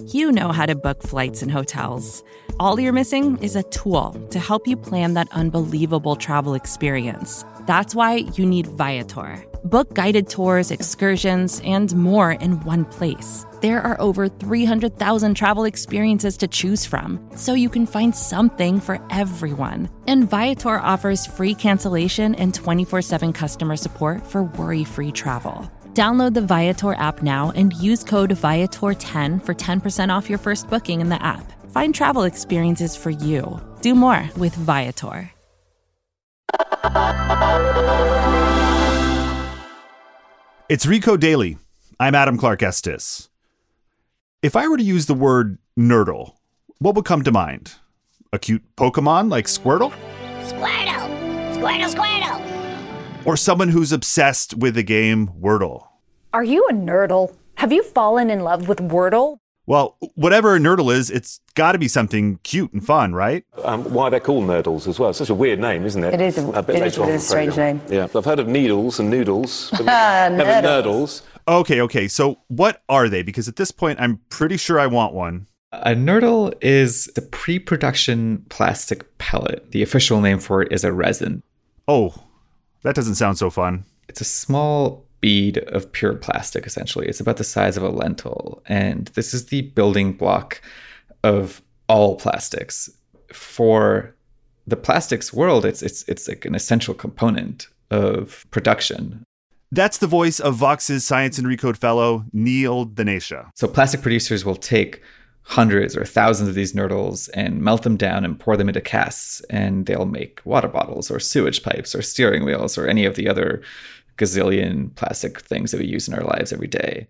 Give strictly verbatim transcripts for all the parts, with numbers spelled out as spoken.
You know how to book flights and hotels. All you're missing is a tool to help you plan that unbelievable travel experience. That's why you need Viator. Book guided tours, excursions, and more in one place. There are over three hundred thousand travel experiences to choose from, so you can find something for everyone. And Viator offers free cancellation and twenty-four seven customer support for worry-free travel. Download the Viator app now and use code Viator ten for ten percent off your first booking in the app. Find travel experiences for you. Do more with Viator. It's Recode Daily. I'm Adam Clark Estes. If I were to use the word nerdle, what would come to mind? A cute Pokemon like Squirtle? Squirtle! Squirtle, Squirtle! Or someone who's obsessed with the game Wordle? Are you a nerdle? Have you fallen in love with Wordle? Well, whatever a nerdle is, it's got to be something cute and fun, right? Um, why they're called nerdles as well. It's such a weird name, isn't it? It is a, a, bit it is a, a strange name. Yeah, I've heard of needles and noodles. But never nerdles. Okay, okay. So what are they? Because at this point, I'm pretty sure I want one. A nerdle is the pre-production plastic pellet. The official name for it is a resin. Oh, that doesn't sound so fun. It's a small bead of pure plastic, essentially. It's about the size of a lentil. And this is the building block of all plastics. For the plastics world, it's it's it's like an essential component of production. That's the voice of Vox's Science and Recode fellow, Neil Dhanesha. So plastic producers will take hundreds or thousands of these nerdles and melt them down and pour them into casts, and they'll make water bottles or sewage pipes or steering wheels or any of the other gazillion plastic things that we use in our lives every day.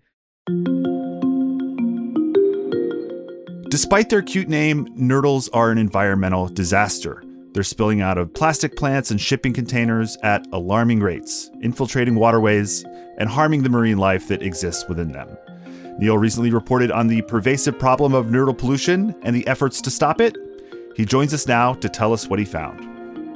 Despite their cute name, nerdles are an environmental disaster. They're spilling out of plastic plants and shipping containers at alarming rates, infiltrating waterways and harming the marine life that exists within them. Neil recently reported on the pervasive problem of nerdle pollution and the efforts to stop it. He joins us now to tell us what he found.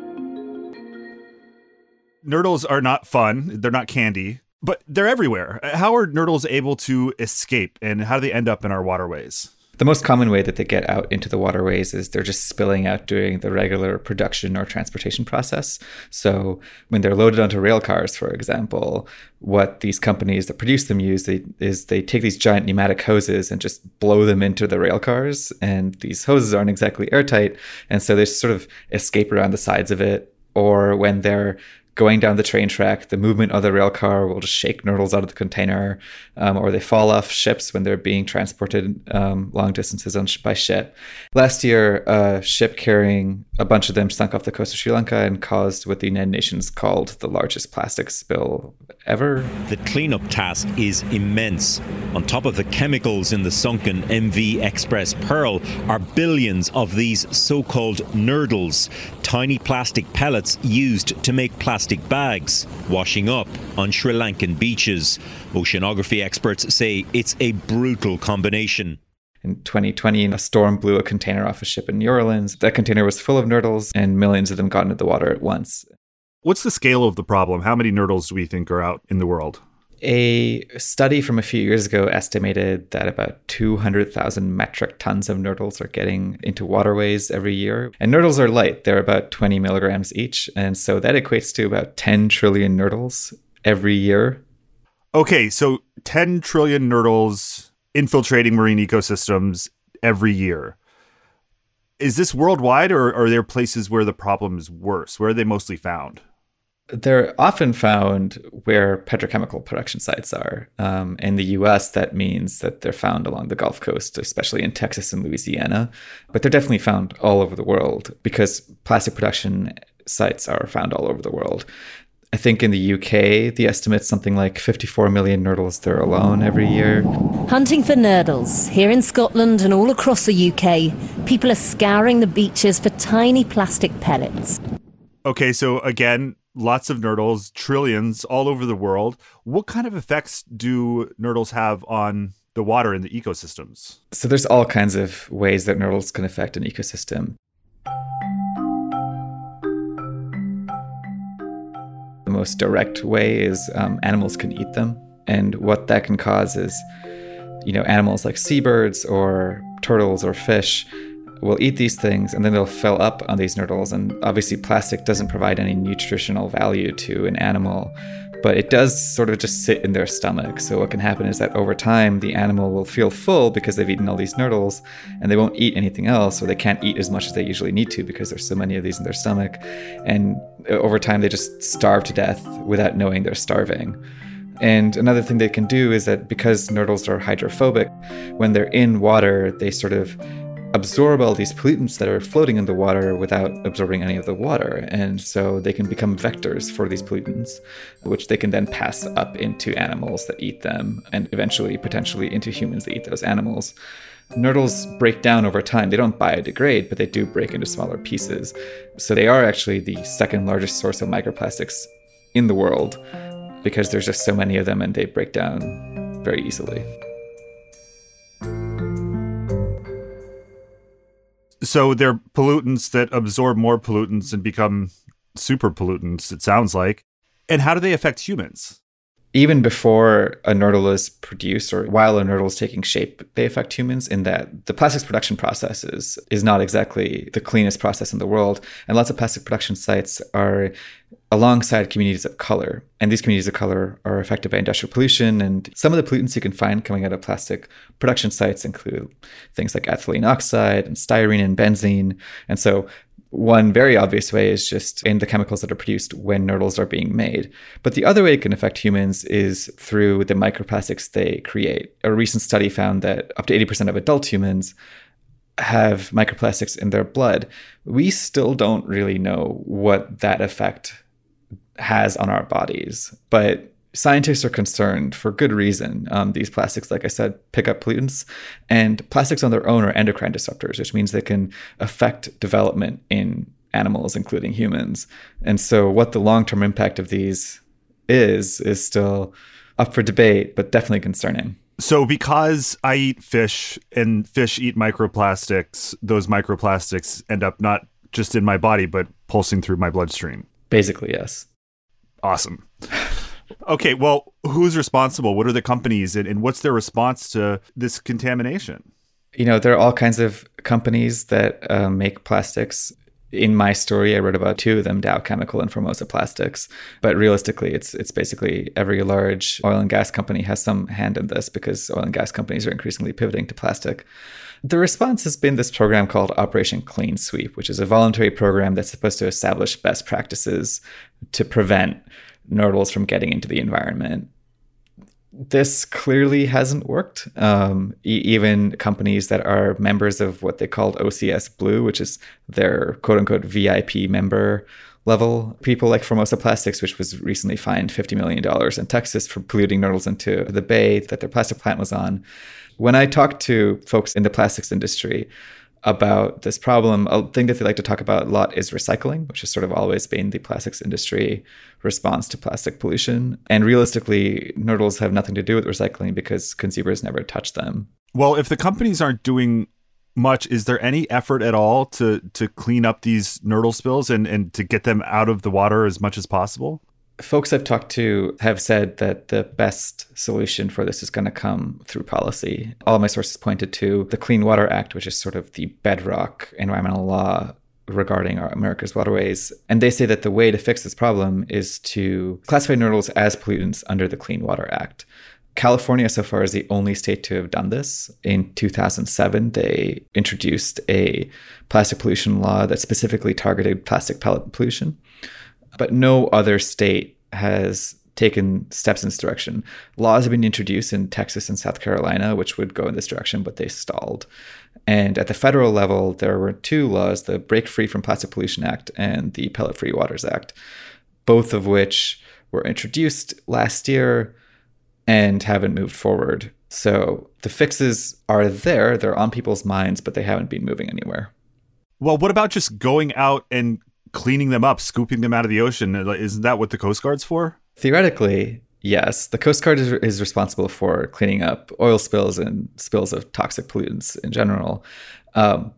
Nerdles are not fun. They're not candy, but they're everywhere. How are nerdles able to escape, and how do they end up in our waterways? The most common way that they get out into the waterways is they're just spilling out during the regular production or transportation process. So when they're loaded onto rail cars, for example, what these companies that produce them use they, is they take these giant pneumatic hoses and just blow them into the rail cars. And these hoses aren't exactly airtight. And so they sort of escape around the sides of it. Or when they're going down the train track, the movement of the rail car will just shake nerdles out of the container, um, or they fall off ships when they're being transported um, long distances on sh- by ship. Last year, a ship carrying a bunch of them sunk off the coast of Sri Lanka and caused what the United Nations called the largest plastic spill ever. The cleanup task is immense. On top of the chemicals in the sunken M V Express Pearl are billions of these so-called nerdles, tiny plastic pellets used to make plastic bags, washing up on Sri Lankan beaches. Oceanography experts say it's a brutal combination. In twenty twenty, a storm blew a container off a ship in New Orleans. That container was full of nerdles, and millions of them got into the water at once. What's the scale of the problem? How many nerdles do we think are out in the world? A study from a few years ago estimated that about two hundred thousand metric tons of nerdles are getting into waterways every year. And nerdles are light. They're about twenty milligrams each. And so that equates to about ten trillion nerdles every year. Okay, so ten trillion nerdles infiltrating marine ecosystems every year. Is this worldwide, or are there places where the problem is worse? Where are they mostly found? They're often found where petrochemical production sites are. Um, in the U S, that means that they're found along the Gulf Coast, especially in Texas and Louisiana. But they're definitely found all over the world because plastic production sites are found all over the world. I think in the U K, the estimate's something like fifty-four million nerdles there alone every year. Hunting for nerdles. Here in Scotland and all across the U K, people are scouring the beaches for tiny plastic pellets. Okay, so again, lots of nerdles, trillions all over the world. What kind of effects do nerdles have on the water and the ecosystems? So there's all kinds of ways that nerdles can affect an ecosystem. The most direct way is um, animals can eat them. And what that can cause is you know, animals like seabirds or turtles or fish will eat these things and then they'll fill up on these nurdles. And obviously plastic doesn't provide any nutritional value to an animal, but it does sort of just sit in their stomach. So what can happen is that over time, the animal will feel full because they've eaten all these nurdles and they won't eat anything else, or they can't eat as much as they usually need to because there's so many of these in their stomach. And over time, they just starve to death without knowing they're starving. And another thing they can do is that because nurdles are hydrophobic, when they're in water, they sort of absorb all these pollutants that are floating in the water without absorbing any of the water. And so they can become vectors for these pollutants, which they can then pass up into animals that eat them and eventually potentially into humans that eat those animals. Nurdles break down over time. They don't biodegrade, but they do break into smaller pieces. So they are actually the second largest source of microplastics in the world because there's just so many of them and they break down very easily. So they're pollutants that absorb more pollutants and become super pollutants, it sounds like. And how do they affect humans? Even before a nurdle is produced or while a nurdle is taking shape, they affect humans in that the plastics production process is, is not exactly the cleanest process in the world. And lots of plastic production sites are alongside communities of color. And these communities of color are affected by industrial pollution. And some of the pollutants you can find coming out of plastic production sites include things like ethylene oxide and styrene and benzene. And so one very obvious way is just in the chemicals that are produced when nurdles are being made. But the other way it can affect humans is through the microplastics they create. A recent study found that up to eighty percent of adult humans have microplastics in their blood. We still don't really know what that effect has on our bodies, but scientists are concerned for good reason. Um, these plastics, like I said, pick up pollutants, and plastics on their own are endocrine disruptors, which means they can affect development in animals, including humans. And so what the long-term impact of these is, is still up for debate, but definitely concerning. So because I eat fish and fish eat microplastics, those microplastics end up not just in my body, but pulsing through my bloodstream. Basically, yes. Awesome. Okay, well, who's responsible? What are the companies and, and what's their response to this contamination? You know, there are all kinds of companies that uh, make plastics. In my story, I wrote about two of them, Dow Chemical and Formosa Plastics. But realistically, it's it's basically every large oil and gas company has some hand in this because oil and gas companies are increasingly pivoting to plastic. The response has been this program called Operation Clean Sweep, which is a voluntary program that's supposed to establish best practices to prevent nurdles from getting into the environment. This clearly hasn't worked. Um, e- even companies that are members of what they called O C S Blue, which is their quote-unquote V I P member level, people like Formosa Plastics, which was recently fined fifty million dollars in Texas for polluting nurdles into the bay that their plastic plant was on. When I talk to folks in the plastics industry about this problem, a thing that they like to talk about a lot is recycling, which has sort of always been the plastics industry response to plastic pollution. And realistically, nurdles have nothing to do with recycling because consumers never touch them. Well, if the companies aren't doing much, is there any effort at all to to clean up these nurdle spills and, and to get them out of the water as much as possible? Folks I've talked to have said that the best solution for this is going to come through policy. All my sources pointed to the Clean Water Act, which is sort of the bedrock environmental law regarding our America's waterways. And they say that the way to fix this problem is to classify nurdles as pollutants under the Clean Water Act. California so far is the only state to have done this. In two thousand seven, they introduced a plastic pollution law that specifically targeted plastic pellet pollution. But no other state has taken steps in this direction. Laws have been introduced in Texas and South Carolina, which would go in this direction, but they stalled. And at the federal level, there were two laws, the Break Free from Plastic Pollution Act and the Pellet Free Waters Act, both of which were introduced last year and haven't moved forward. So the fixes are there, they're on people's minds, but they haven't been moving anywhere. Well, what about just going out and cleaning them up, scooping them out of the ocean? Isn't that what the Coast Guard's for? Theoretically, yes. The Coast Guard is, is responsible for cleaning up oil spills and spills of toxic pollutants in general. Um, but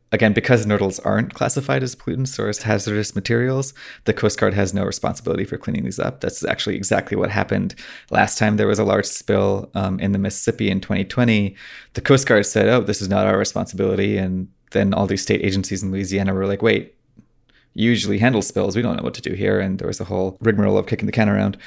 Again, because nurdles aren't classified as pollutants or as hazardous materials, the Coast Guard has no responsibility for cleaning these up. That's actually exactly what happened last time there was a large spill um, in the Mississippi in twenty twenty. The Coast Guard said, oh, this is not our responsibility. And then all these state agencies in Louisiana were like, wait, you usually handle spills. We don't know what to do here. And there was a whole rigmarole of kicking the can around.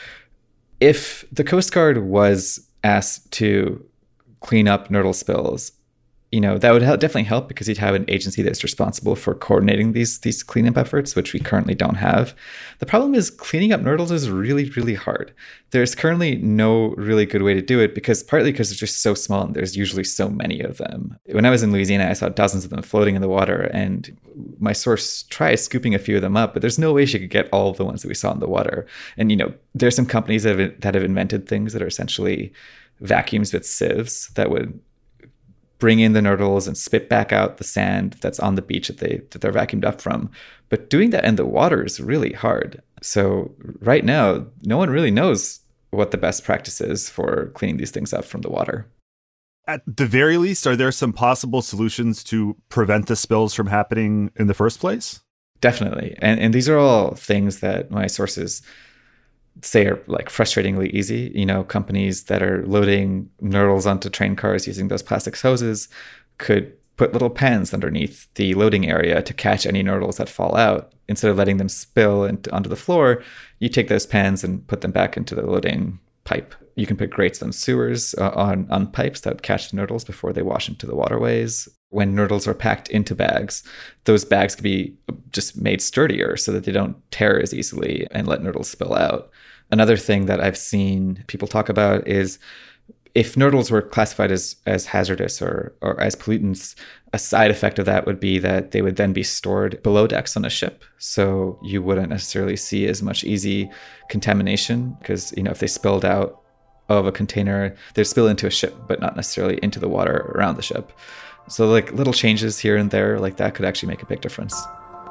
If the Coast Guard was asked to clean up nurdle spills, you know, that would help, definitely help, because you'd have an agency that's responsible for coordinating these these cleanup efforts, which we currently don't have. The problem is cleaning up nurdles is really, really hard. There's currently no really good way to do it, because partly because they're just so small and there's usually so many of them. When I was in Louisiana, I saw dozens of them floating in the water, and my source tried scooping a few of them up, but there's no way she could get all of the ones that we saw in the water. And, you know, there's some companies that have, that have invented things that are essentially vacuums with sieves that would bring in the nurdles and spit back out the sand that's on the beach that they that they're vacuumed up from. But doing that in the water is really hard. So right now, no one really knows what the best practice is for cleaning these things up from the water. At the very least, are there some possible solutions to prevent the spills from happening in the first place? Definitely. And and these are all things that my sources say are like frustratingly easy. You know, companies that are loading nurdles onto train cars using those plastic hoses could put little pans underneath the loading area to catch any nurdles that fall out. Instead of letting them spill into, onto the floor, you take those pans and put them back into the loading pipe. You can put grates on sewers, uh, on, on pipes that catch the nurdles before they wash into the waterways. When nurdles are packed into bags, those bags can be just made sturdier so that they don't tear as easily and let nurdles spill out. Another thing that I've seen people talk about is if nurdles were classified as, as hazardous or, or as pollutants, a side effect of that would be that they would then be stored below decks on a ship. So you wouldn't necessarily see as much easy contamination, because, you know, if they spilled out of a container, they'd spill into a ship, but not necessarily into the water around the ship. So like little changes here and there like that could actually make a big difference.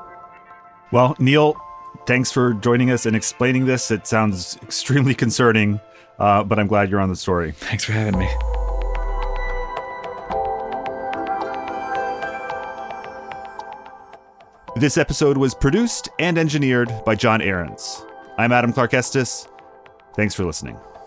Well, Neil, thanks for joining us and explaining this. It sounds extremely concerning, uh, but I'm glad you're on the story. Thanks for having me. This episode was produced and engineered by John Ahrens. I'm Adam Clark Estes. Thanks for listening.